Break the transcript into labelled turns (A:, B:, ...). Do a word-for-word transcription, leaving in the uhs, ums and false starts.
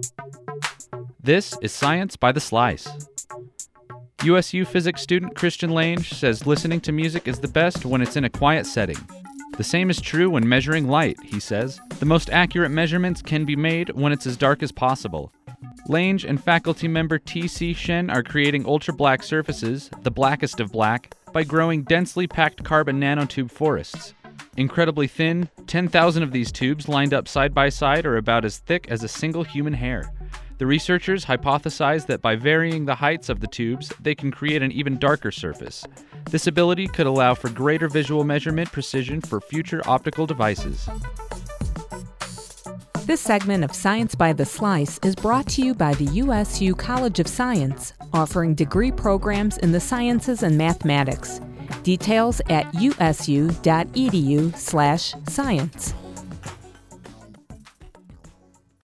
A: This is Science by the Slice. U S U physics student Christian Lange says listening to music is the best when it's in a quiet setting. The same is true when measuring light, he says. The most accurate measurements can be made when it's as dark as possible. Lange and faculty member T C Shen are creating ultra-black surfaces, the blackest of black, by growing densely packed carbon nanotube forests. Incredibly thin, ten thousand of these tubes lined up side by side are about as thick as a single human hair. The researchers hypothesize that by varying the heights of the tubes, they can create an even darker surface. This ability could allow for greater visual measurement precision for future optical devices.
B: This segment of Science by the Slice is brought to you by the U S U College of Science, offering degree programs in the sciences and mathematics. Details at usu.edu slash science.